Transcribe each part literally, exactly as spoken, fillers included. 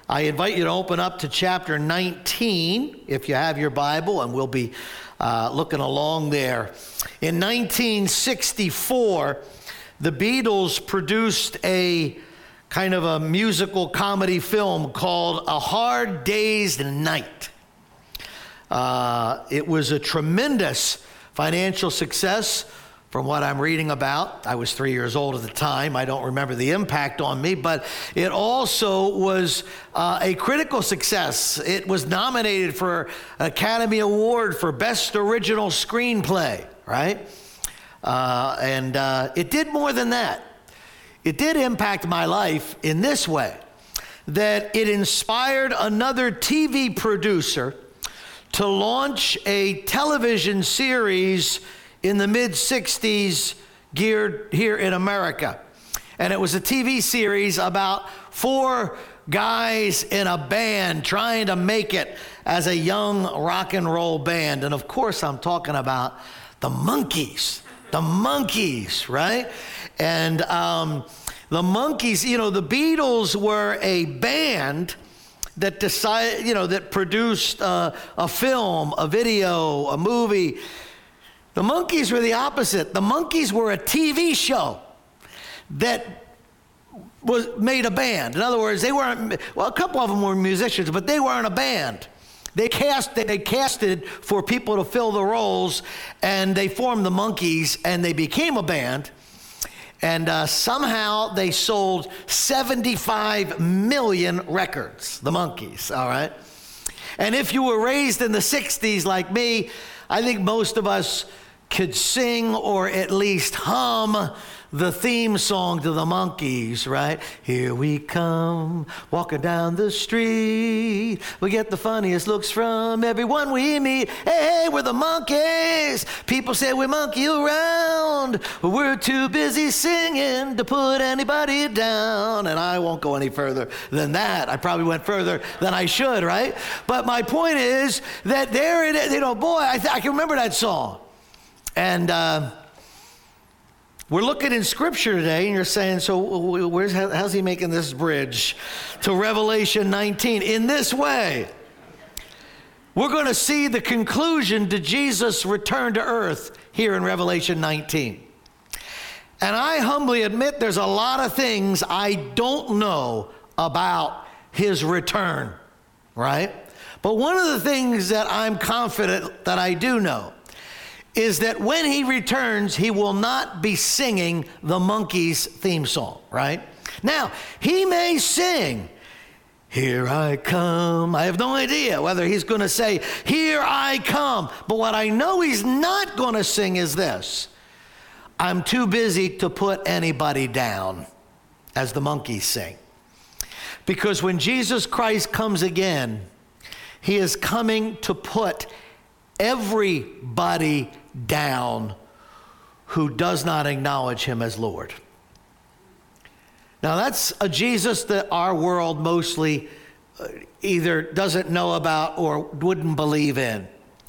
I invite you to open up to chapter nineteen, if you have your Bible, and we'll be uh, looking along there. In nineteen sixty-four, the Beatles produced a kind of a musical comedy film called A Hard Day's Night. Uh, it was a tremendous financial success. From what I'm reading about, I was three years old at the time. I don't remember the impact on me, but it also was uh, a critical success. It was nominated for an Academy Award for Best Original Screenplay, right? Uh, and uh, it did more than that. It did impact my life in this way, that it inspired another T V producer to launch a television series in the mid sixties geared here in America. And it was a T V series about four guys in a band trying to make it as a young rock and roll band. And of course, I'm talking about the Monkees, the Monkees, right? And um, the Monkees, you know, the Beatles were a band that decided, you know, that produced uh, a film, a video, a movie. The Monkees were the opposite. The Monkees were a T V show that was made a band. In other words, they weren't, well, a couple of them were musicians, but they weren't a band. They cast, they casted for people to fill the roles, and they formed the Monkees, and they became a band. And uh, somehow they sold seventy-five million records, the Monkees, all right? And if you were raised in the sixties like me, I think most of us could sing or at least hum the theme song to the Monkees, right? Here we come, walking down the street. We get the funniest looks from everyone we meet. Hey, we're the Monkees. People say we monkey around. We're too busy singing to put anybody down. And I won't go any further than that. I probably went further than I should, right? But my point is that there it is. You know, boy, I, th- I can remember that song. And uh, we're looking in Scripture today, and you're saying, so where's, how's he making this bridge to Revelation nineteen? In this way, we're going to see the conclusion to Jesus' return to earth here in Revelation nineteen. And I humbly admit there's a lot of things I don't know about his return, right? But one of the things that I'm confident that I do know is that when he returns, he will not be singing the Monkees theme song, right? Now, he may sing, "Here I come." I have no idea whether he's going to say, "Here I come." But what I know he's not going to sing is this: "I'm too busy to put anybody down," as the Monkees sing. Because when Jesus Christ comes again, he is coming to put everybody down who does not acknowledge him as Lord. Now that's a Jesus that our world mostly either doesn't know about or wouldn't believe in.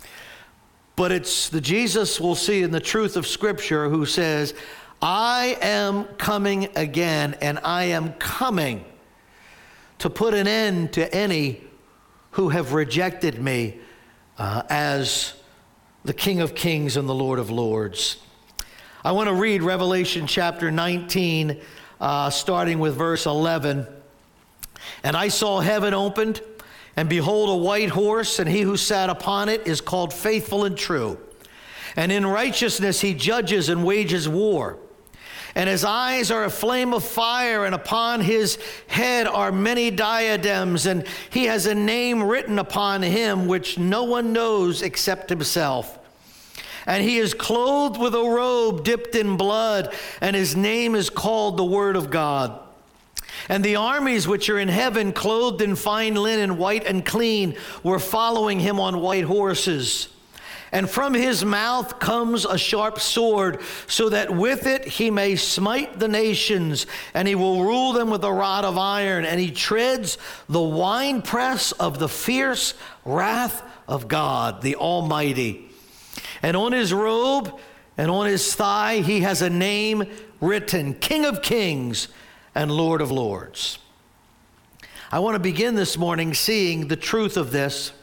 But it's the Jesus we'll see in the truth of Scripture who says, "I am coming again, and I am coming to put an end to any who have rejected me uh, as the King of Kings and the Lord of Lords." I want to read Revelation chapter nineteen, uh, starting with verse eleven. "And I saw heaven opened, and behold, a white horse, and he who sat upon it is called Faithful and True. And in righteousness he judges and wages war. And his eyes are a flame of fire, and upon his head are many diadems, and he has a name written upon him which no one knows except himself. And he is clothed with a robe dipped in blood, and his name is called the Word of God. And the armies which are in heaven, clothed in fine linen, white and clean, were following him on white horses. And from his mouth comes a sharp sword, so that with it he may smite the nations, and he will rule them with a rod of iron, and he treads the winepress of the fierce wrath of God, the Almighty. And on his robe and on his thigh he has a name written, King of Kings and Lord of Lords." I want to begin this morning seeing the truth of this,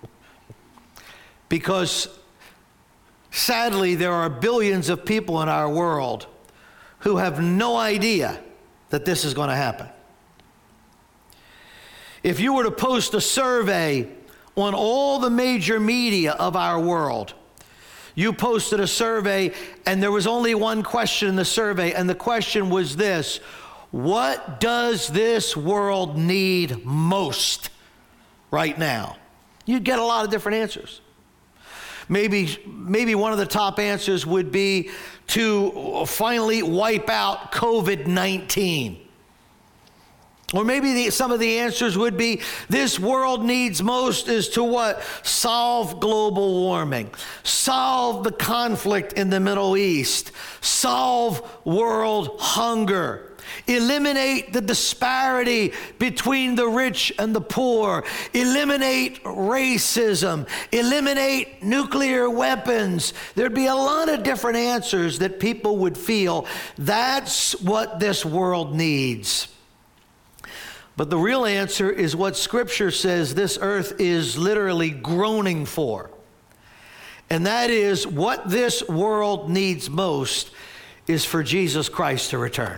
because sadly there are billions of people in our world who have no idea that this is going to happen. If you were to post a survey on all the major media of our world, you posted a survey and there was only one question in the survey, and the question was this: what does this world need most right now? You'd get a lot of different answers. Maybe, maybe one of the top answers would be to finally wipe out COVID nineteen. Or maybe the, some of the answers would be, this world needs most is to what? Solve global warming. Solve the conflict in the Middle East. Solve world hunger. Eliminate the disparity between the rich and the poor. Eliminate racism. Eliminate nuclear weapons. There'd be a lot of different answers that people would feel that's what this world needs. But the real answer is what Scripture says this earth is literally groaning for. And that is, what this world needs most is for Jesus Christ to return.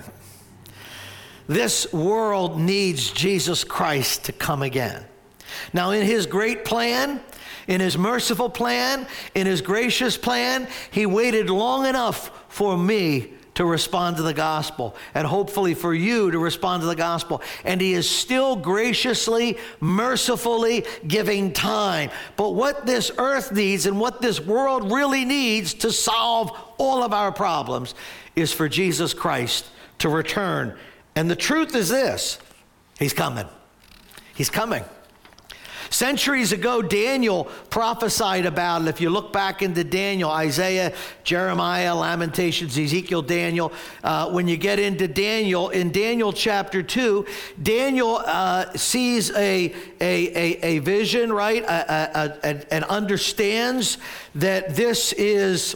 This world needs Jesus Christ to come again. Now, in his great plan, in his merciful plan, in his gracious plan, he waited long enough for me to respond to the gospel, and hopefully for you to respond to the gospel. And he is still graciously, mercifully giving time. But what this earth needs and what this world really needs to solve all of our problems is for Jesus Christ to return. And the truth is this: he's coming. He's coming. Centuries ago, Daniel prophesied about it. If you look back into Daniel, Isaiah, Jeremiah, Lamentations, Ezekiel, Daniel, uh, when you get into Daniel, in Daniel chapter two, Daniel uh, sees a, a, a, a vision, right, a, a, a, and understands that this is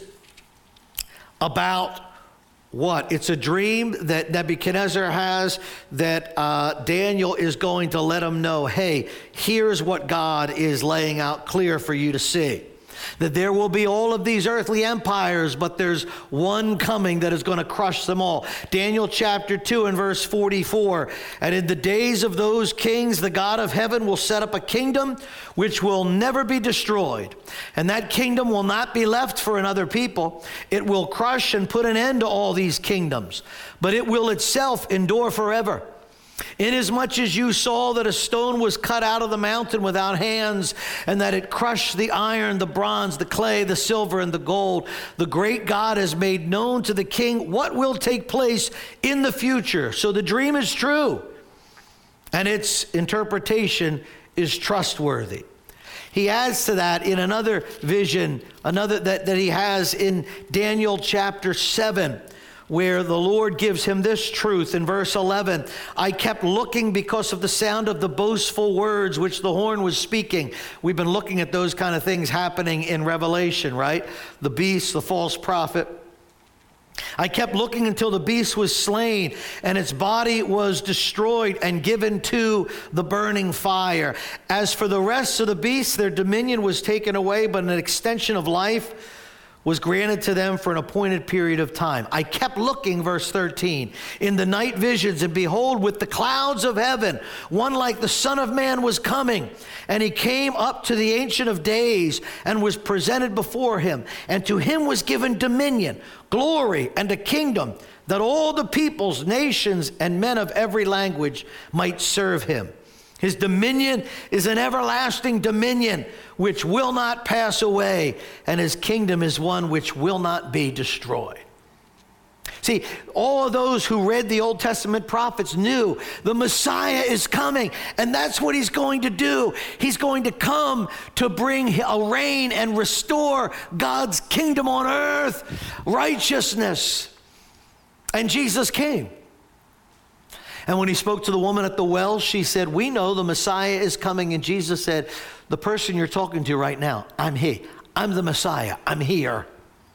about what? It's a dream that Nebuchadnezzar has, that uh, Daniel is going to let him know, hey, here's what God is laying out clear for you to see. That there will be all of these earthly empires, but there's one coming that is going to crush them all. Daniel chapter two and verse forty-four, and in the days of those kings, the God of heaven will set up a kingdom which will never be destroyed. And that kingdom will not be left for another people. It will crush and put an end to all these kingdoms, but it will itself endure forever. Inasmuch as you saw that a stone was cut out of the mountain without hands, and that it crushed the iron, the bronze, the clay, the silver, and the gold, the great God has made known to the king what will take place in the future. So the dream is true, and its interpretation is trustworthy. He adds to that in another vision, another that, that he has in Daniel chapter seven, where the Lord gives him this truth in verse eleven. I kept looking because of the sound of the boastful words which the horn was speaking. We've been looking at those kind of things happening in Revelation, right? The beast, the false prophet. I kept looking until the beast was slain and its body was destroyed and given to the burning fire. As for the rest of the beasts, their dominion was taken away, but an extension of life was granted to them for an appointed period of time. I kept looking, verse thirteen, in the night visions, and behold, with the clouds of heaven, one like the Son of Man was coming. And he came up to the Ancient of Days and was presented before him. And to him was given dominion, glory, and a kingdom, that all the peoples, nations, and men of every language might serve him. His dominion is an everlasting dominion which will not pass away, and his kingdom is one which will not be destroyed. See, all of those who read the Old Testament prophets knew the Messiah is coming, and that's what he's going to do. He's going to come to bring a reign and restore God's kingdom on earth, righteousness. And Jesus came. And when he spoke to the woman at the well, she said, we know the Messiah is coming. And Jesus said, the person you're talking to right now, I'm he. I'm the Messiah. I'm here.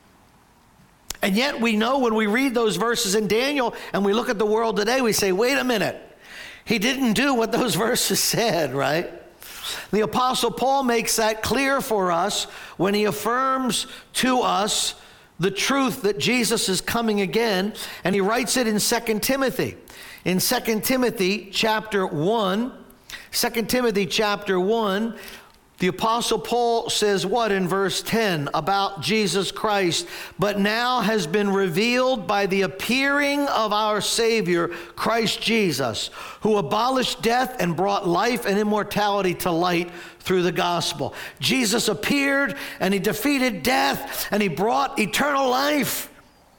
And yet we know when we read those verses in Daniel and we look at the world today, we say, wait a minute. He didn't do what those verses said, right? The Apostle Paul makes that clear for us when he affirms to us the truth that Jesus is coming again, and he writes it in Second Timothy. In Second Timothy chapter one, Second Timothy chapter one, the Apostle Paul says what in verse ten about Jesus Christ? But now has been revealed by the appearing of our Savior, Christ Jesus, who abolished death and brought life and immortality to light through the gospel. Jesus appeared and he defeated death and he brought eternal life.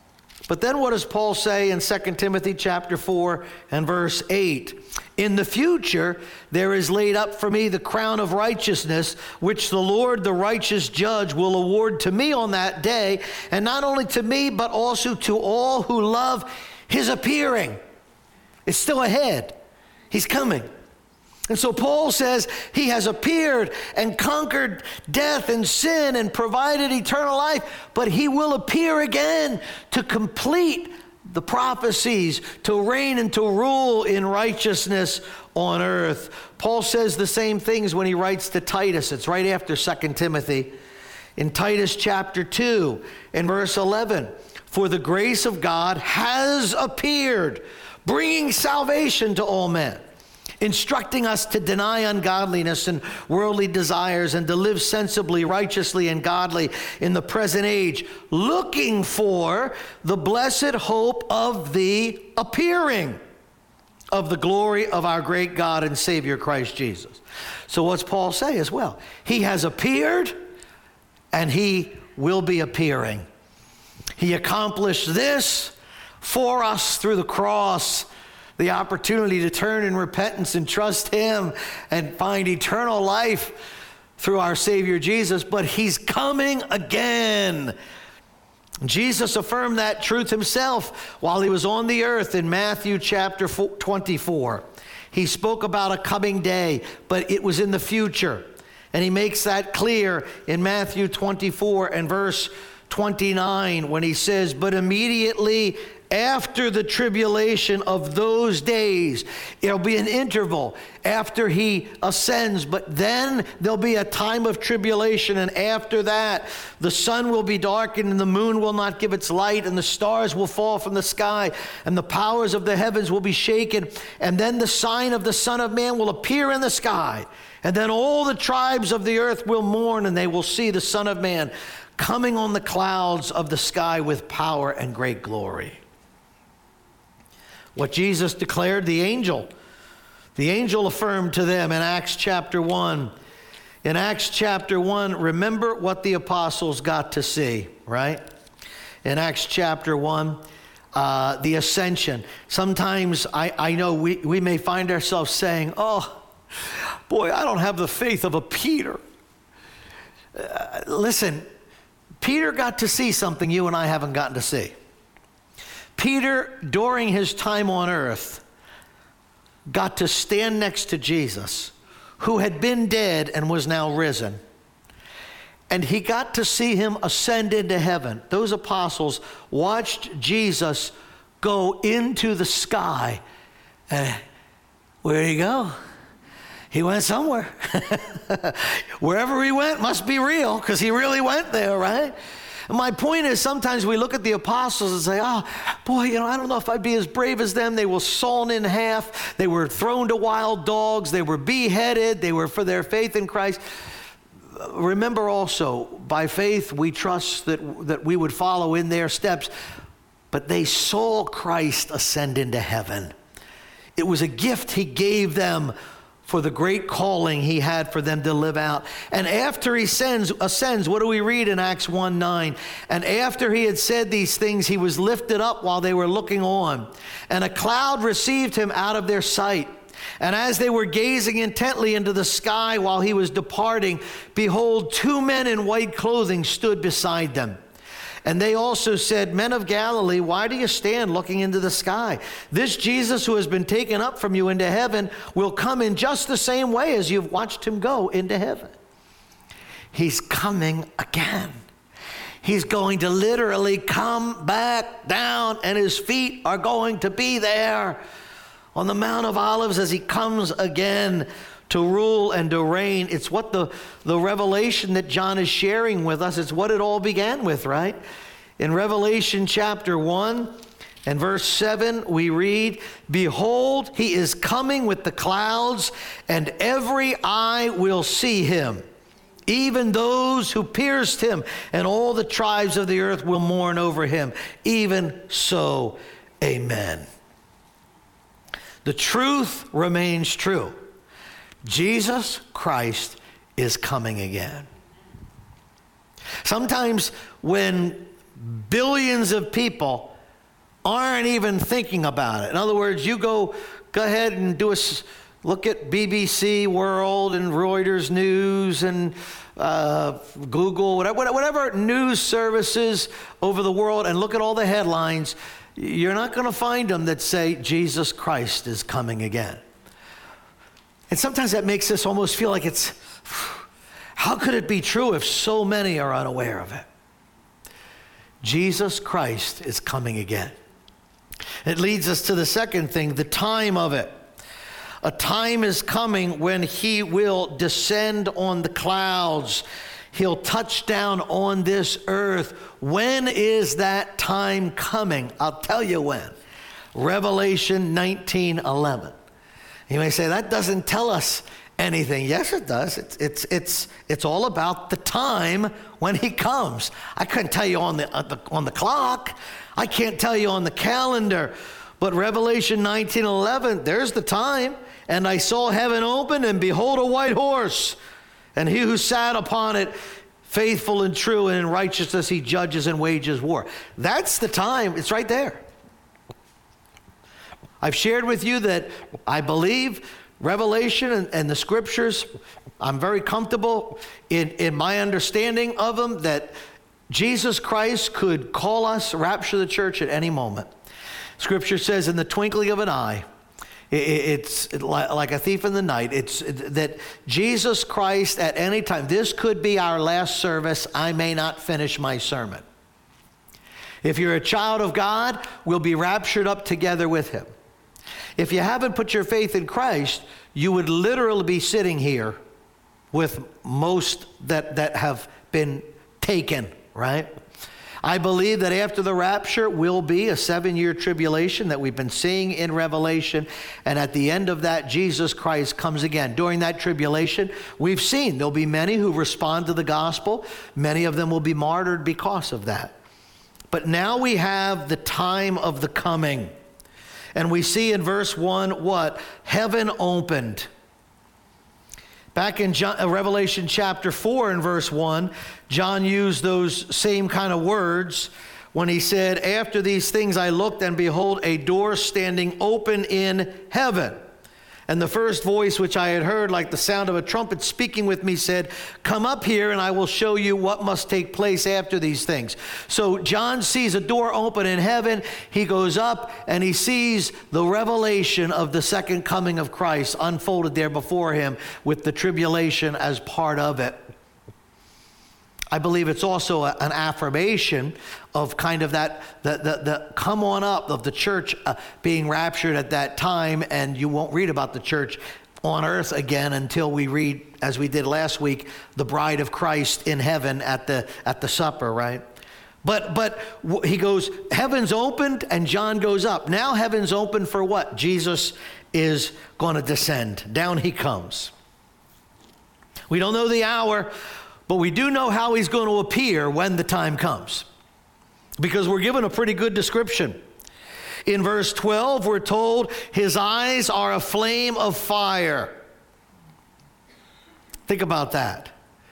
But then what does Paul say in Second Timothy chapter four and verse eight? In the future, there is laid up for me the crown of righteousness, which the Lord, the righteous judge, will award to me on that day, and not only to me, but also to all who love his appearing. It's still ahead. He's coming. And so Paul says he has appeared and conquered death and sin and provided eternal life, but he will appear again to complete the prophecies, to reign and to rule in righteousness on earth. Paul says the same things when he writes to Titus. It's right after Second Timothy. In Titus chapter two, in verse eleven, for the grace of God has appeared, bringing salvation to all men, instructing us to deny ungodliness and worldly desires and to live sensibly, righteously, and godly in the present age, looking for the blessed hope of the appearing of the glory of our great God and Savior Christ Jesus. So what's Paul say as well? He has appeared and he will be appearing. He accomplished this for us through the cross, the opportunity to turn in repentance and trust him and find eternal life through our Savior Jesus. But he's coming again. Jesus affirmed that truth himself while he was on the earth in Matthew chapter twenty-four. He spoke about a coming day, but it was in the future. And he makes that clear in Matthew twenty-four and verse twenty-nine when he says, but immediately after the tribulation of those days, it'll be an interval after he ascends, but then there'll be a time of tribulation, and after that, the sun will be darkened, and the moon will not give its light, and the stars will fall from the sky, and the powers of the heavens will be shaken, and then the sign of the Son of Man will appear in the sky, and then all the tribes of the earth will mourn, and they will see the Son of Man coming on the clouds of the sky with power and great glory. What Jesus declared, the angel, the angel affirmed to them in Acts chapter one. In Acts chapter one, remember what the apostles got to see, right? In Acts chapter one, uh, the ascension. Sometimes I, I know we, we may find ourselves saying, oh, boy, I don't have the faith of a Peter. Uh, listen, Peter got to see something you and I haven't gotten to see. Peter, during his time on earth, got to stand next to Jesus, who had been dead and was now risen. And he got to see him ascend into heaven. Those apostles watched Jesus go into the sky. And where did he go? He went somewhere. Wherever he went must be real, because he really went there, right? My point is, sometimes we look at the apostles and say, oh, boy, you know, I don't know if I'd be as brave as them. They were sawn in half. They were thrown to wild dogs. They were beheaded. They were for their faith in Christ. Remember also, by faith, we trust that, that we would follow in their steps. But they saw Christ ascend into heaven. It was a gift he gave them for the great calling he had for them to live out. And after he ascends, ascends, what do we read in Acts one nine? And after he had said these things, he was lifted up while they were looking on. And a cloud received him out of their sight. And as they were gazing intently into the sky while he was departing, behold, two men in white clothing stood beside them. And they also said, men of Galilee, why do you stand looking into the sky? This Jesus who has been taken up from you into heaven will come in just the same way as you've watched him go into heaven. He's coming again. He's going to literally come back down, and his feet are going to be there on the Mount of Olives as he comes again to rule and to reign. It's what the, the revelation that John is sharing with us, it's what it all began with, right? In Revelation chapter one and verse seven, we read, "Behold, he is coming with the clouds, and every eye will see him, even those who pierced him, and all the tribes of the earth will mourn over him. Even so, amen." The truth remains true. Jesus Christ is coming again. Sometimes when billions of people aren't even thinking about it. In other words, you go go ahead and do a look at B B C World and Reuters News and uh, Google, whatever, whatever news services over the world, and look at all the headlines. You're not going to find them that say Jesus Christ is coming again. And sometimes that makes us almost feel like it's, how could it be true if so many are unaware of it? Jesus Christ is coming again. It leads us to the second thing, the time of it. A time is coming when he will descend on the clouds. He'll touch down on this earth. When is that time coming? I'll tell you when. Revelation nineteen eleven. You may say, that doesn't tell us anything. Yes, it does. It's, it's, it's, it's all about the time when he comes. I couldn't tell you on the, on the, on the clock. I can't tell you on the calendar. But Revelation nineteen eleven, there's the time. "And I saw heaven open, and behold, a white horse. And he who sat upon it, faithful and true, and in righteousness he judges and wages war." That's the time. It's right there. I've shared with you that I believe Revelation and, and the scriptures, I'm very comfortable in, in my understanding of them, that Jesus Christ could call us, rapture the church at any moment. Scripture says, in the twinkling of an eye, it's like a thief in the night. It's that Jesus Christ at any time, this could be our last service. I may not finish my sermon. If you're a child of God, we'll be raptured up together with him. If you haven't put your faith in Christ, you would literally be sitting here with most that, that have been taken, right? I believe that after the rapture will be a seven-year tribulation that we've been seeing in Revelation. And at the end of that, Jesus Christ comes again. During that tribulation, we've seen there'll be many who respond to the gospel. Many of them will be martyred because of that. But now we have the time of the coming. And we see in verse one what? Heaven opened. Back in John, uh, Revelation chapter four and verse one, John used those same kind of words when he said, "After these things I looked, and behold, a door standing open in heaven. And the first voice which I had heard, like the sound of a trumpet speaking with me, said, 'Come up here, and I will show you what must take place after these things.'" So John sees a door open in heaven. He goes up, and he sees the revelation of the second coming of Christ unfolded there before him, with the tribulation as part of it. I believe it's also a, an affirmation of kind of that, the, the, the come on up of the church uh, being raptured at that time, and you won't read about the church on earth again until we read, as we did last week, the bride of Christ in heaven at the, at the supper, right? But, but he goes, heaven's opened, and John goes up. Now heaven's open for what? Jesus is going to descend. Down he comes. We don't know the hour, but we do know how he's going to appear when the time comes, because we're given a pretty good description. In verse twelve, we're told his eyes are a flame of fire. Think about that.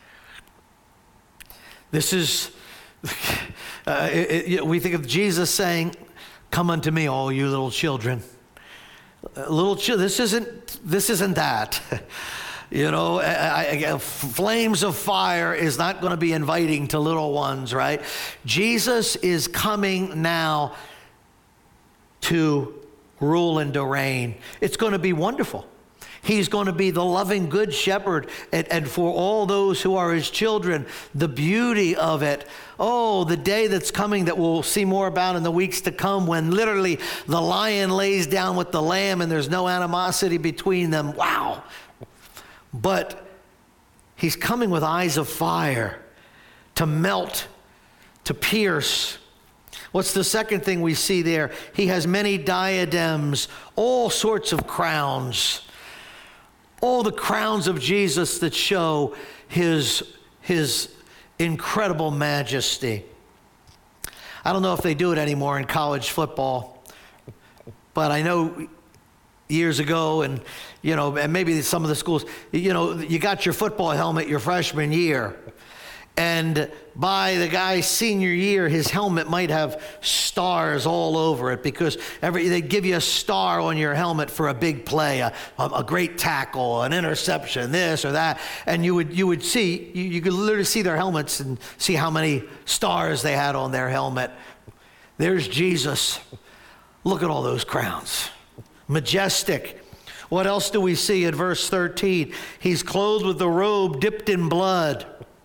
This is, uh, it, it, we think of Jesus saying, "Come unto me, all you little children." Uh, little children, this isn't, this isn't that. You know, I, I, flames of fire is not going to be inviting to little ones, right? Jesus is coming now to rule and to reign. It's going to be wonderful. He's going to be the loving good shepherd, and, and for all those who are his children, the beauty of it. Oh, the day that's coming that we'll see more about in the weeks to come, when literally the lion lays down with the lamb and there's no animosity between them. Wow. But he's coming with eyes of fire to melt, to pierce. What's the second thing we see there? He has many diadems, all sorts of crowns. All the crowns of Jesus that show his, his incredible majesty. I don't know if they do it anymore in college football, but I know years ago, and you know, and maybe some of the schools, you know, you got your football helmet your freshman year. And by the guy's senior year, his helmet might have stars all over it, because every they give you a star on your helmet for a big play, a, a great tackle, an interception, this or that. And you would you would see, you, you could literally see their helmets and see how many stars they had on their helmet. There's Jesus. Look at all those crowns. Majestic. What else do we see in verse thirteen? He's clothed with the robe dipped in blood.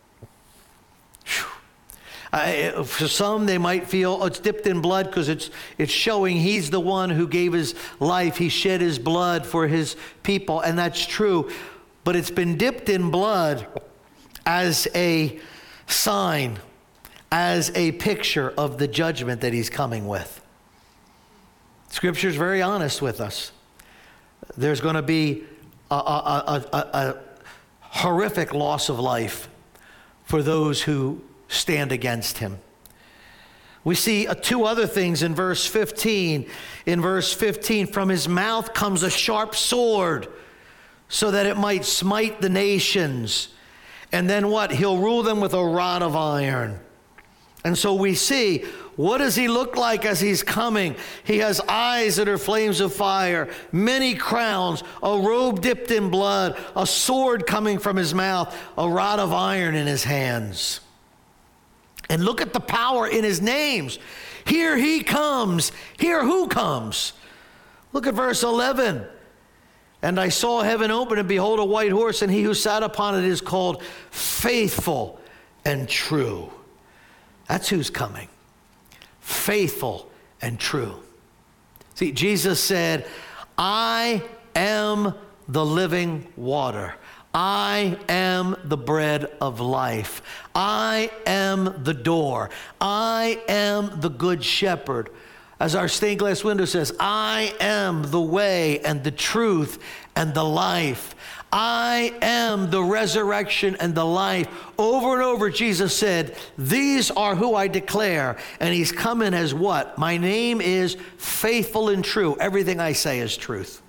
Uh, for some, they might feel, oh, it's dipped in blood because it's it's showing he's the one who gave his life. He shed his blood for his people, and that's true. But it's been dipped in blood as a sign, as a picture of the judgment that he's coming with. Scripture is very honest with us. There's going to be a, a, a, a, a horrific loss of life for those who stand against him. We see uh, two other things in verse fifteen. In verse fifteen, from his mouth comes a sharp sword, so that it might smite the nations. And then what? He'll rule them with a rod of iron. And so we see, what does he look like as he's coming? He has eyes that are flames of fire, many crowns, a robe dipped in blood, a sword coming from his mouth, a rod of iron in his hands. And look at the power in his names. Here he comes. Here who comes? Look at verse eleven. And I saw heaven open, and behold, a white horse, and he who sat upon it is called Faithful and True. That's who's coming. Faithful and true. See, Jesus said, I am the living water. I am the bread of life. I am the door. I am the good shepherd. As our stained glass window says, I am the way and the truth and the life. I am the resurrection and the life. Over and over, Jesus said, these are who I declare. And he's coming as what? My name is faithful and true. Everything I say is truth.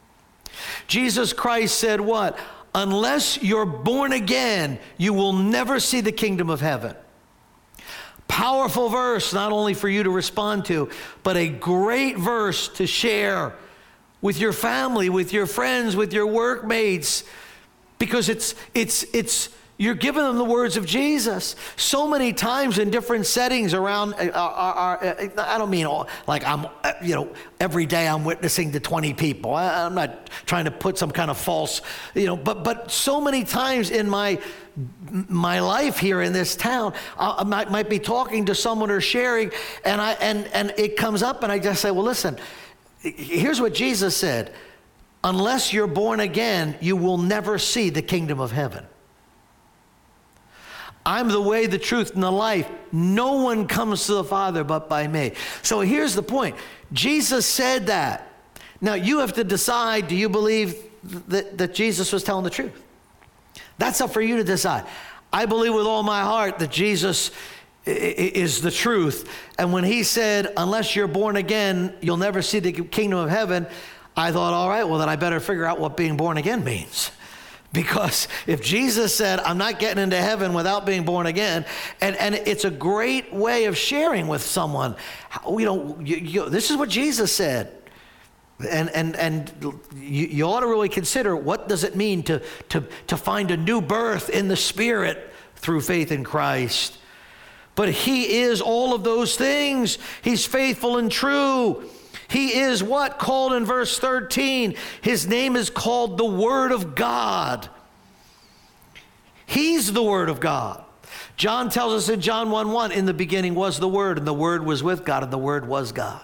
Jesus Christ said what? Unless you're born again, you will never see the kingdom of heaven. Powerful verse, not only for you to respond to, but a great verse to share with your family, with your friends, with your workmates, because it's it's it's you're giving them the words of Jesus. So many times in different settings around our, our, our I don't mean all, like I'm you know every day I'm witnessing to twenty people. I, I'm not trying to put some kind of false you know, but but so many times in my my life here in this town, I might, might be talking to someone or sharing, and I and and it comes up, and I just say, well, listen. Here's what Jesus said, unless you're born again, you will never see the kingdom of heaven. I'm the way, the truth, and the life. No one comes to the Father but by me. So here's the point. Jesus said that. Now you have to decide, do you believe that, that Jesus was telling the truth? That's up for you to decide. I believe with all my heart that Jesus is the truth. And when he said, unless you're born again, you'll never see the kingdom of heaven, I thought, all right, well, then I better figure out what being born again means. Because if Jesus said, I'm not getting into heaven without being born again, and, and it's a great way of sharing with someone, you know, you, you, this is what Jesus said. And and and you, you ought to really consider, what does it mean to, to, to find a new birth in the Spirit through faith in Christ? But he is all of those things. He's faithful and true. He is what? Called in verse thirteen. His name is called the Word of God. He's the Word of God. John tells us in John one one, in the beginning was the Word, and the Word was with God, and the Word was God.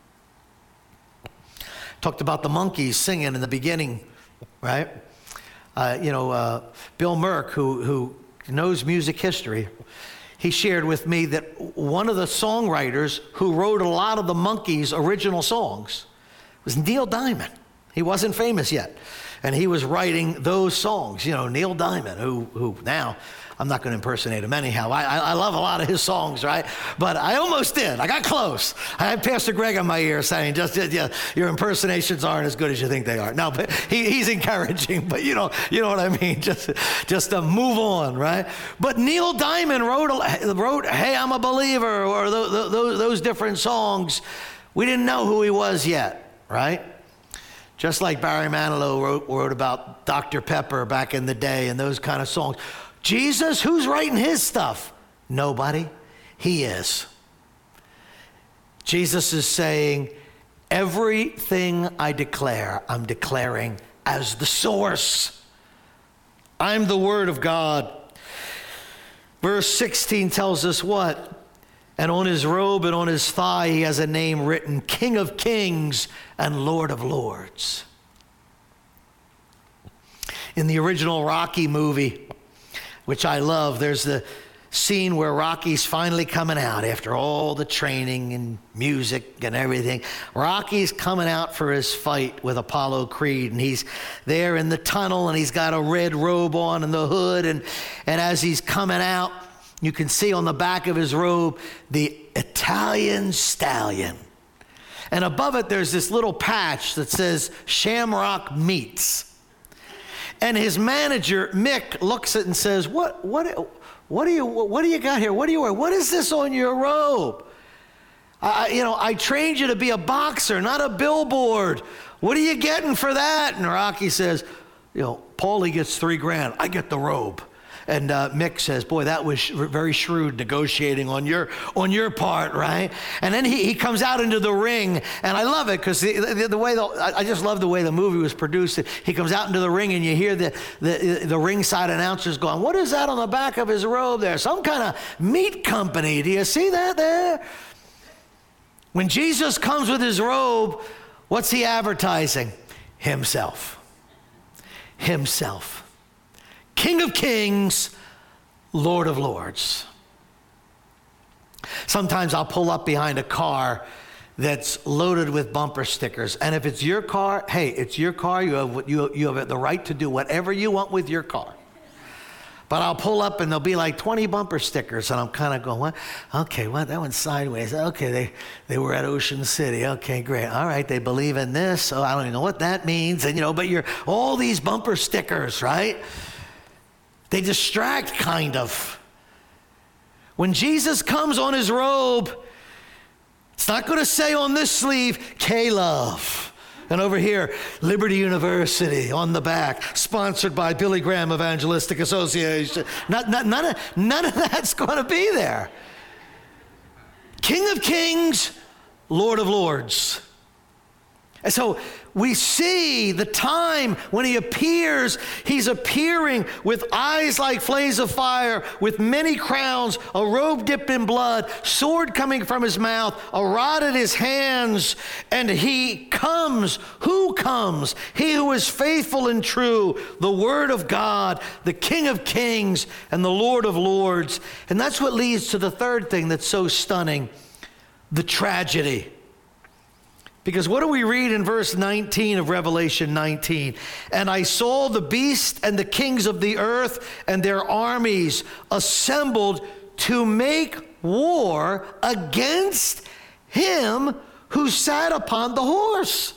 Talked about the monkeys singing in the beginning, right? Uh, you know, uh, Bill Merck, who, who knows music history, he shared with me that one of the songwriters who wrote a lot of the Monkees' original songs was Neil Diamond. He wasn't famous yet, and he was writing those songs. You know, Neil Diamond, who who now, I'm not going to impersonate him anyhow. I, I, I love a lot of his songs, right? But I almost did. I got close. I had Pastor Greg on my ear saying, just yeah, your impersonations aren't as good as you think they are. No, but he, he's encouraging, but you know, you know what I mean? Just, just to move on, right? But Neil Diamond wrote, wrote Hey, I'm a Believer, or those, those, those different songs. We didn't know who he was yet, right? Just like Barry Manilow wrote, wrote about Doctor Pepper back in the day and those kind of songs. Jesus, who's writing his stuff? Nobody. He is. Jesus is saying, everything I declare, I'm declaring as the source. I'm the Word of God. Verse sixteen tells us what? And on his robe and on his thigh, he has a name written, King of Kings and Lord of Lords. In the original Rocky movie, which I love, there's the scene where Rocky's finally coming out after all the training and music and everything. Rocky's coming out for his fight with Apollo Creed, and he's there in the tunnel, and he's got a red robe on and the hood, and, and as he's coming out, you can see on the back of his robe the Italian Stallion. And above it, there's this little patch that says Shamrock Meats. And his manager, Mick, looks at it and says, what, what, what, do you, what do you got here? What do you wear? What is this on your robe? I, you know, I trained you to be a boxer, not a billboard. What are you getting for that? And Rocky says, you know, Paulie gets three grand. I get the robe. And uh, Mick says, boy, that was sh- very shrewd negotiating on your on your part, right? And then he, he comes out into the ring, and I love it because the, the, the way the, I just love the way the movie was produced. He comes out into the ring, and you hear the, the, the ringside announcers going, what is that on the back of his robe there? Some kind of meat company. Do you see that there? When Jesus comes with his robe, what's he advertising? Himself. Himself. King of Kings, Lord of Lords. Sometimes I'll pull up behind a car that's loaded with bumper stickers. And if it's your car, hey, it's your car. You have, you, you have the right to do whatever you want with your car. But I'll pull up and there'll be like twenty bumper stickers, and I'm kind of going, what? Okay, what? That one's sideways. Okay, they, they were at Ocean City. Okay, great. All right, they believe in this. So I don't even know what that means. And, you know, but you're all these bumper stickers, right? They distract, kind of. When Jesus comes on his robe, it's not going to say on this sleeve, K-Love. And over here, Liberty University on the back, sponsored by Billy Graham Evangelistic Association. Not, not, none, of, none of that's going to be there. King of Kings, Lord of Lords. And so we see the time when he appears, he's appearing with eyes like flames of fire, with many crowns, a robe dipped in blood, sword coming from his mouth, a rod in his hands, and he comes. Who comes? He who is faithful and true, the Word of God, the King of Kings, and the Lord of Lords. And that's what leads to the third thing that's so stunning, the tragedy. Because what do we read in verse nineteen of Revelation nineteen? And I saw the beast and the kings of the earth and their armies assembled to make war against him who sat upon the horse.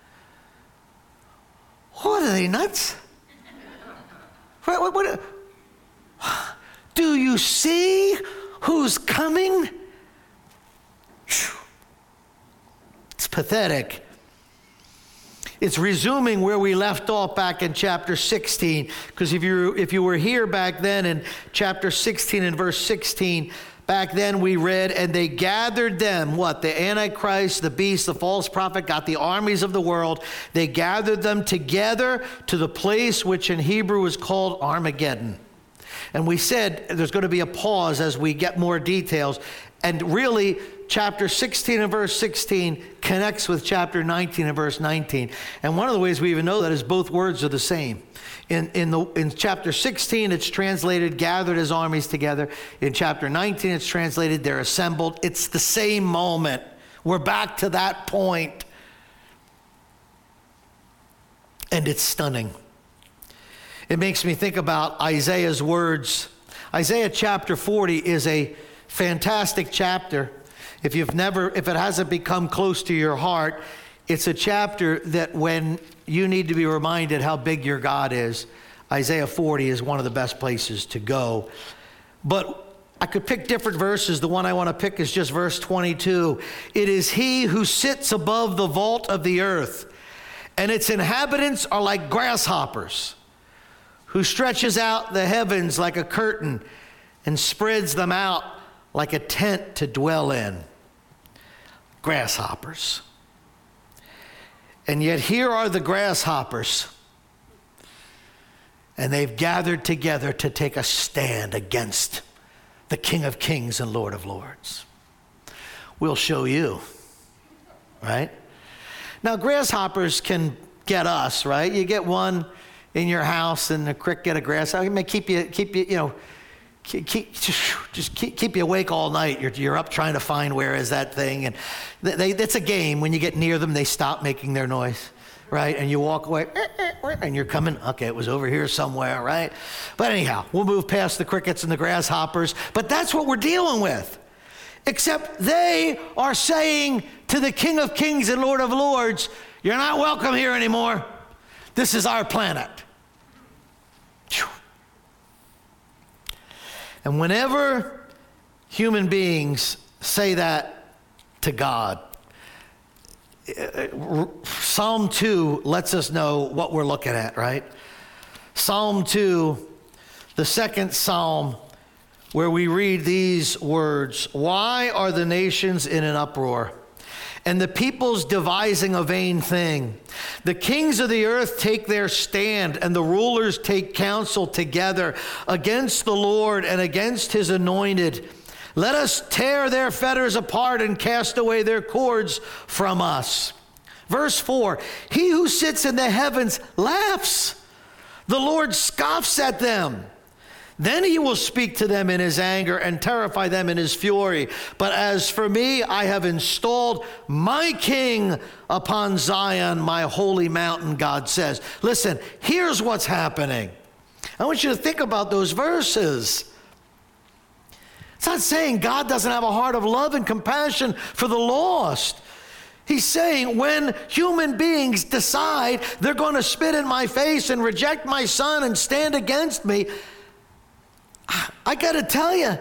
What, are they nuts? What, what, what, do you see who's coming? It's pathetic. It's resuming where we left off back in chapter sixteen, because if you if you were here back then in chapter sixteen and verse sixteen, back then we read, and they gathered them, what? The Antichrist, the beast, the false prophet, got the armies of the world. They gathered them together to the place which in Hebrew is called Armageddon. And we said there's going to be a pause as we get more details. And really, chapter sixteen and verse sixteen connects with chapter nineteen and verse nineteen. And one of the ways we even know that is both words are the same. In, in, the, in chapter sixteen, it's translated, gathered as armies together. In chapter nineteen, it's translated, they're assembled. It's the same moment. We're back to that point. And it's stunning. It makes me think about Isaiah's words. Isaiah chapter forty is a fantastic chapter. If you've never, if it hasn't become close to your heart, it's a chapter that when you need to be reminded how big your God is, Isaiah forty is one of the best places to go. But I could pick different verses. The one I want to pick is just verse twenty-two. It is he who sits above the vault of the earth, and its inhabitants are like grasshoppers, who stretches out the heavens like a curtain and spreads them out like a tent to dwell in. Grasshoppers. And yet here are the grasshoppers, and they've gathered together to take a stand against the King of Kings and Lord of Lords. We'll show you, right? Now, grasshoppers can get us, right? You get one in your house, and the crick get a grasshopper. It may keep you, keep you, you know, keep, keep, just keep, keep you awake all night. You're, you're up trying to find where is that thing, and they, it's a game. When you get near them, they stop making their noise, right? And you walk away, and you're coming. Okay, it was over here somewhere, right? But anyhow, we'll move past the crickets and the grasshoppers. But that's what we're dealing with. Except they are saying to the King of Kings and Lord of Lords, "You're not welcome here anymore. This is our planet." And whenever human beings say that to God, Psalm two lets us know what we're looking at, right? Psalm two, the second psalm, where we read these words, "Why are the nations in an uproar, and the peoples devising a vain thing? The kings of the earth take their stand, and the rulers take counsel together against the Lord and against his anointed. Let us tear their fetters apart and cast away their cords from us." Verse four, "He who sits in the heavens laughs. The Lord scoffs at them. Then he will speak to them in his anger and terrify them in his fury. But as for me, I have installed my king upon Zion, my holy mountain," God says. Listen, here's what's happening. I want you to think about those verses. It's not saying God doesn't have a heart of love and compassion for the lost. He's saying when human beings decide they're going to spit in my face and reject my son and stand against me, I got to tell you,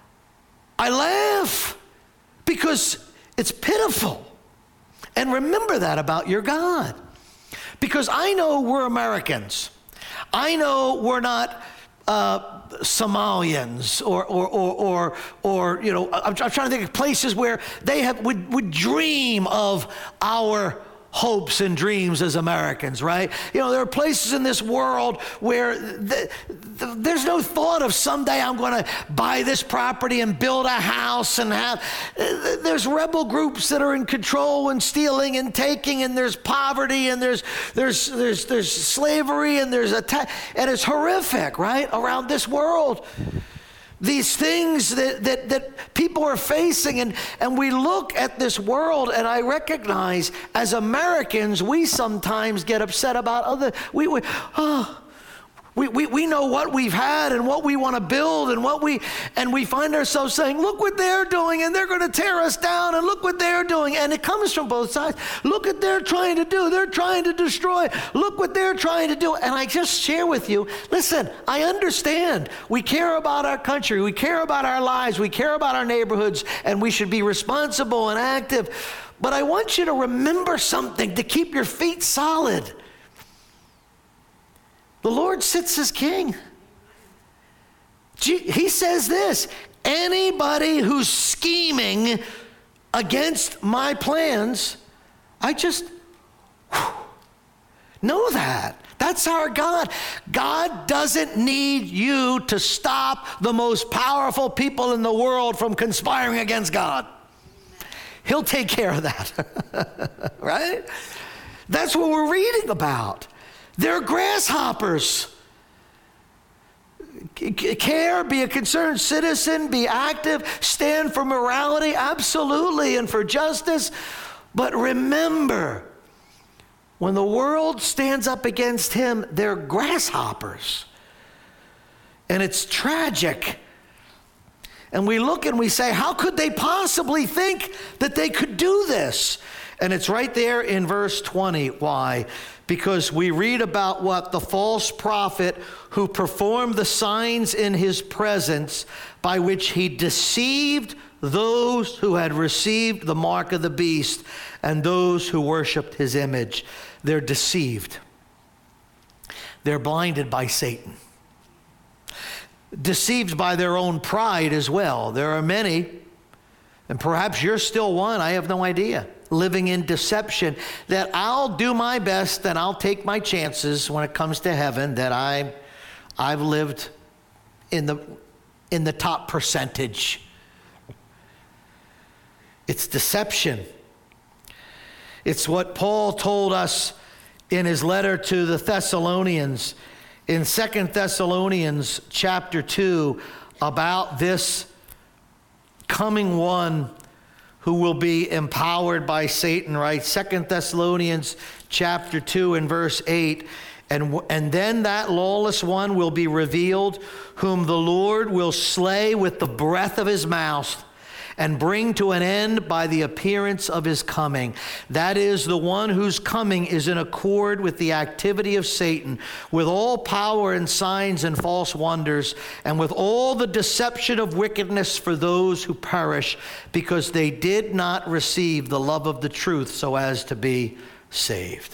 I laugh because it's pitiful. And remember that about your God. Because I know we're Americans. I know we're not uh, Somalians or, or, or, or, or, you know, I'm, I'm trying to think of places where they have would, would dream of our hopes and dreams as Americans, right? You know, there are places in this world where the, the, there's no thought of someday I'm going to buy this property and build a house and have, uh, there's rebel groups that are in control and stealing and taking, and there's poverty, and there's there's there's there's slavery, and there's attack, and it's horrific, right? Around this world. These things that, that, that people are facing, and, and we look at this world, and I recognize as Americans, we sometimes get upset about other, we, we, oh, we, we, we know what we've had and what we want to build and what we, and we find ourselves saying, look what they're doing, and they're going to tear us down, and look what they're doing. And it comes from both sides. Look what they're trying to do. They're trying to destroy. Look what they're trying to do. And I just share with you, listen, I understand. We care about our country. We care about our lives. We care about our neighborhoods, and we should be responsible and active. But I want you to remember something to keep your feet solid. The Lord sits as king. He says this, anybody who's scheming against my plans, I just whew, know that. That's our God. God doesn't need you to stop the most powerful people in the world from conspiring against God. He'll take care of that, right? That's what we're reading about. They're grasshoppers. Care, be a concerned citizen, be active, stand for morality, absolutely, and for justice. But remember, when the world stands up against him, they're grasshoppers. And it's tragic. And we look and we say, how could they possibly think that they could do this? And it's right there in verse twenty. Why? Because we read about what the false prophet who performed the signs in his presence by which he deceived those who had received the mark of the beast and those who worshiped his image. They're deceived. They're blinded by Satan. Deceived by their own pride as well. There are many, and perhaps you're still one, I have no idea, living in deception, that I'll do my best and I'll take my chances when it comes to heaven, that I, I've lived in the, in the top percentage. It's deception. It's what Paul told us in his letter to the Thessalonians in Second Thessalonians chapter two about this coming one who will be empowered by Satan, right? Second Thessalonians chapter two and verse eight. And, and then that lawless one will be revealed, whom the Lord will slay with the breath of his mouth and bring to an end by the appearance of his coming. That is, the one whose coming is in accord with the activity of Satan, with all power and signs and false wonders, and with all the deception of wickedness for those who perish, because they did not receive the love of the truth so as to be saved.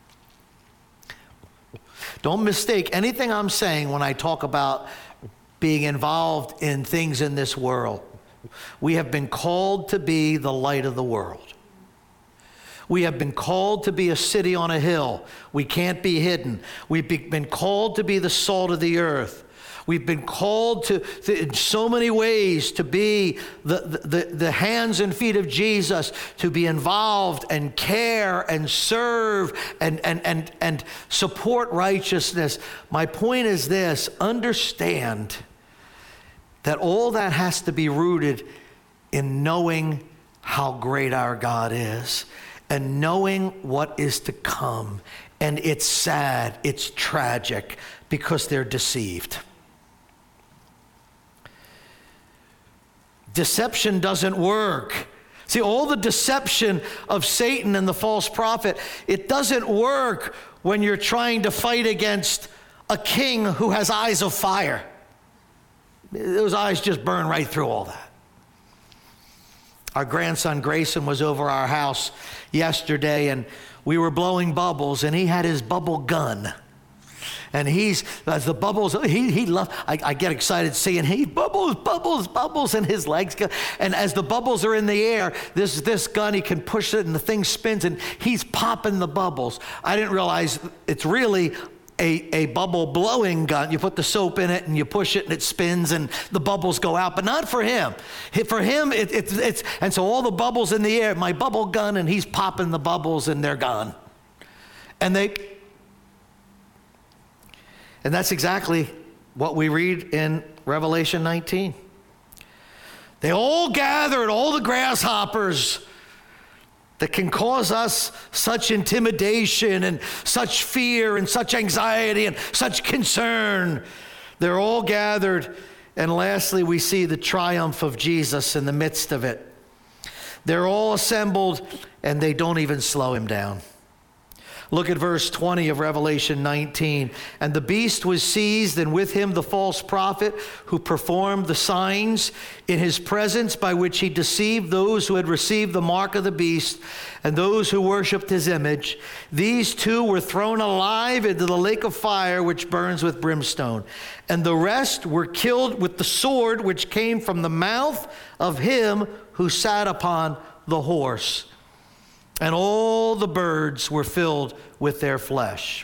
Don't mistake anything I'm saying when I talk about being involved in things in this world. We have been called to be the light of the world. We have been called to be a city on a hill. We can't be hidden. We've been called to be the salt of the earth. We've been called to, to in so many ways, to be the, the, the hands and feet of Jesus, to be involved and care and serve and, and, and, and support righteousness. My point is this: understand that all that has to be rooted in knowing how great our God is and knowing what is to come. And it's sad, it's tragic, because they're deceived. Deception doesn't work. See, all the deception of Satan and the false prophet, it doesn't work when you're trying to fight against a king who has eyes of fire. Those eyes just burn right through all that. Our grandson Grayson was over our house yesterday, and we were blowing bubbles, and he had his bubble gun. And he's, as the bubbles, he, he loved, I, I get excited seeing, he bubbles, bubbles, bubbles, and his legs go. And as the bubbles are in the air, this, this gun, he can push it, and the thing spins, and he's popping the bubbles. I didn't realize it's really A, a bubble blowing gun. You put the soap in it and you push it and it spins and the bubbles go out, but not for him. For him, it, it, it's, and so all the bubbles in the air, my bubble gun, and he's popping the bubbles and they're gone. And they, and that's exactly what we read in Revelation nineteen. They all gathered, all the grasshoppers that can cause us such intimidation and such fear and such anxiety and such concern. They're all gathered. And lastly, we see the triumph of Jesus in the midst of it. They're all assembled, and they don't even slow him down. Look at verse twenty of Revelation nineteen. And the beast was seized, and with him the false prophet who performed the signs in his presence, by which he deceived those who had received the mark of the beast and those who worshipped his image. These two were thrown alive into the lake of fire, which burns with brimstone. And the rest were killed with the sword which came from the mouth of him who sat upon the horse. And all the birds were filled with their flesh.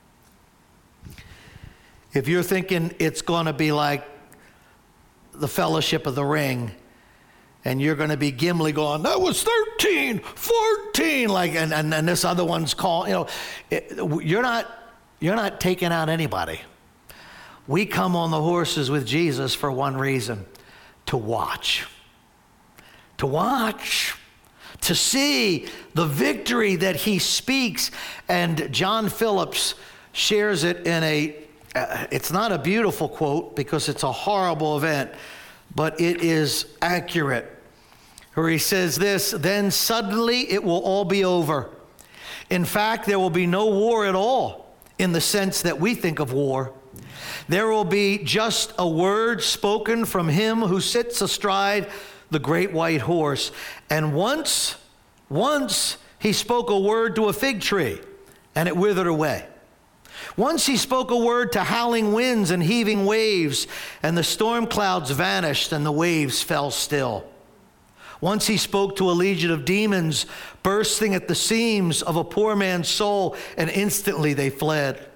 If you're thinking it's going to be like the Fellowship of the Ring, and you're going to be Gimli going, that was thirteen, fourteen, like, and, and, and this other one's calling, you know, it, you're not, you're not taking out anybody. We come on the horses with Jesus for one reason: to watch. To watch. To see the victory that he speaks. And John Phillips shares it in a, uh, it's not a beautiful quote because it's a horrible event, but it is accurate. Where he says this: then suddenly it will all be over. In fact, there will be no war at all in the sense that we think of war. There will be just a word spoken from him who sits astride the great white horse. And once, once he spoke a word to a fig tree, and it withered away. Once he spoke a word to howling winds and heaving waves, and the storm clouds vanished and the waves fell still. Once he spoke to a legion of demons bursting at the seams of a poor man's soul, and instantly they fled.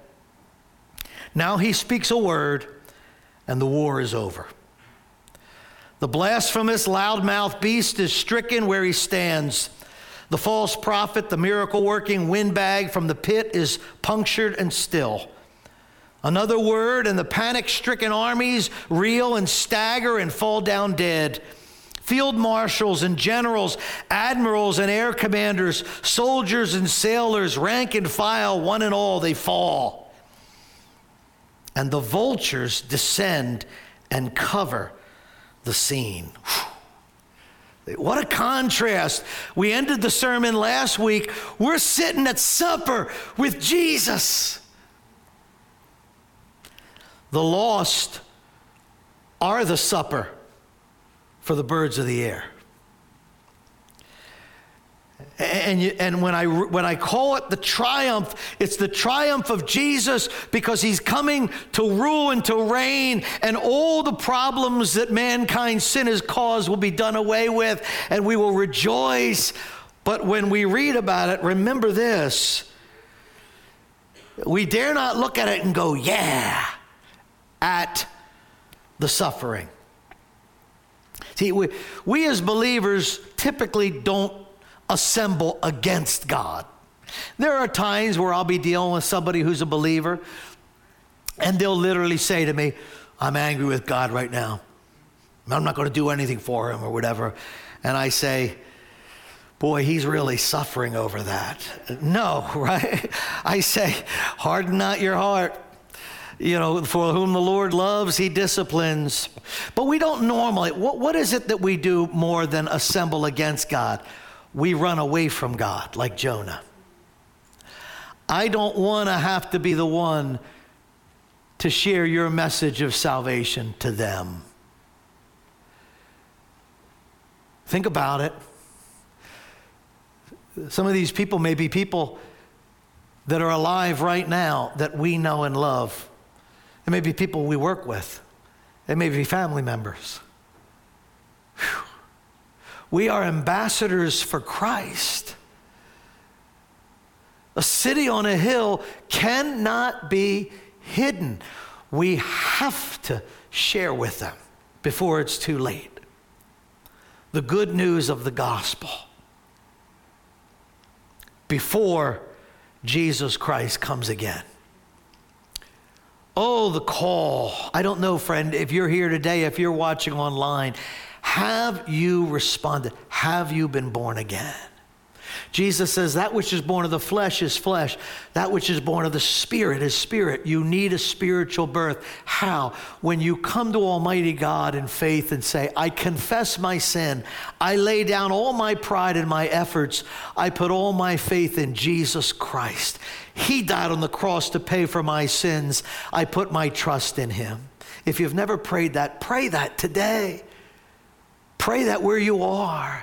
Now he speaks a word, and the war is over. The blasphemous, loudmouth beast is stricken where he stands. The false prophet, the miracle-working windbag from the pit, is punctured and still. Another word, and the panic-stricken armies reel and stagger and fall down dead. Field marshals and generals, admirals and air commanders, soldiers and sailors, rank and file, one and all, they fall. And the vultures descend and cover the scene. What a contrast. We ended the sermon last week. We're sitting at supper with Jesus. The lost are the supper for the birds of the air. And, you, and when I when I call it the triumph, it's the triumph of Jesus, because he's coming to rule and to reign, and all the problems that mankind's sin has caused will be done away with, and we will rejoice. But when we read about it, remember this: we dare not look at it and go, yeah, at the suffering. See, we, we as believers typically don't assemble against God. There are times where I'll be dealing with somebody who's a believer, and they'll literally say to me, I'm angry with God right now. I'm not going to do anything for him or whatever. And I say, boy, he's really suffering over that. No, right? I say, harden not your heart. You know, for whom the Lord loves, he disciplines. But we don't normally, what, what is it that we do more than assemble against God? We run away from God, like Jonah. I don't want to have to be the one to share your message of salvation to them. Think about it. Some of these people may be people that are alive right now that we know and love. It may be people we work with. It may be family members. Whew. We are ambassadors for Christ. A city on a hill cannot be hidden. We have to share with them before it's too late the good news of the gospel, before Jesus Christ comes again. Oh, the call. I don't know, friend, if you're here today, if you're watching online, have you responded? Have you been born again? Jesus says that which is born of the flesh is flesh. That which is born of the Spirit is spirit. You need a spiritual birth. How? When you come to Almighty God in faith and say, I confess my sin. I lay down all my pride and my efforts. I put all my faith in Jesus Christ. He died on the cross to pay for my sins. I put my trust in him. If you've never prayed that, pray that today. Pray that where you are.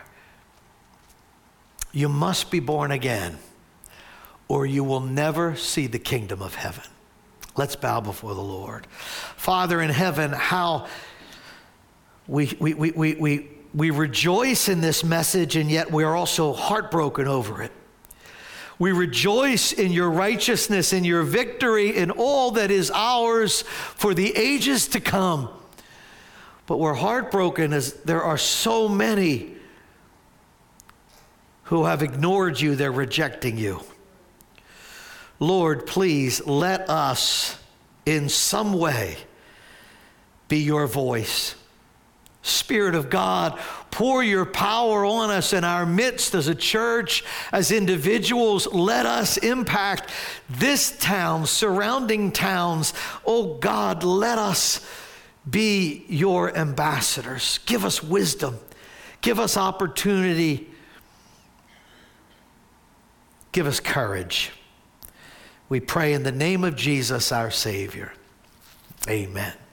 You must be born again, or you will never see the kingdom of heaven. Let's bow before the Lord. Father in heaven, how we, we, we, we, we, we rejoice in this message, and yet we are also heartbroken over it. We rejoice in your righteousness, in your victory, in all that is ours for the ages to come. But we're heartbroken as there are so many who have ignored you. They're rejecting you. Lord, please let us in some way be your voice. Spirit of God, pour your power on us in our midst as a church, as individuals. Let us impact this town, surrounding towns. Oh God, let us be your ambassadors. Give us wisdom. Give us opportunity. Give us courage. We pray in the name of Jesus, our Savior. Amen.